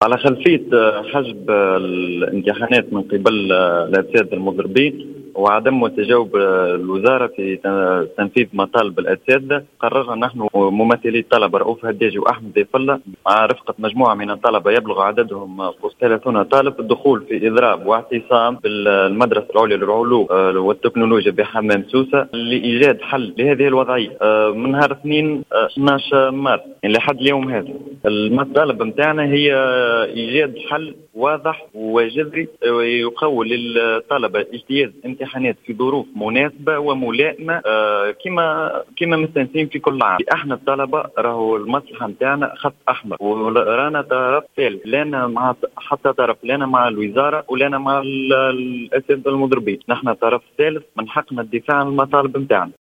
على خلفية حجب الامتحانات من قبل الأساتذة المضربين وعدم تجاوب الوزارة في تنفيذ مطالب الأساتذة، قررنا نحن ممثلي الطلبة رؤوف هداجي وأحمد ضيف الله مع رفقة مجموعة من الطلبة يبلغ عددهم 30 طالب الدخول في إضراب واعتصام بالمدرسة العليا للعلوم والتكنولوجيا بحمام سوسة لإيجاد حل لهذه الوضعية من نهار 2 12 مارس لحد اليوم هذا. المطالب متاعنا هي إيجاد حل واضح وجذري يقول للطلبة اجتياز امتحانات في ظروف مناسبة وملائمة كما مستنسين في كل عام. احنا الطلبة راهو المصلحة متاعنا خط أحمر ورانا طرف ثالث، لنا مع حتى طرف لنا مع الوزارة ولنا مع الأساتذة المضربين، نحن طرف ثالث من حقنا الدفاع عن المطالب متاعنا.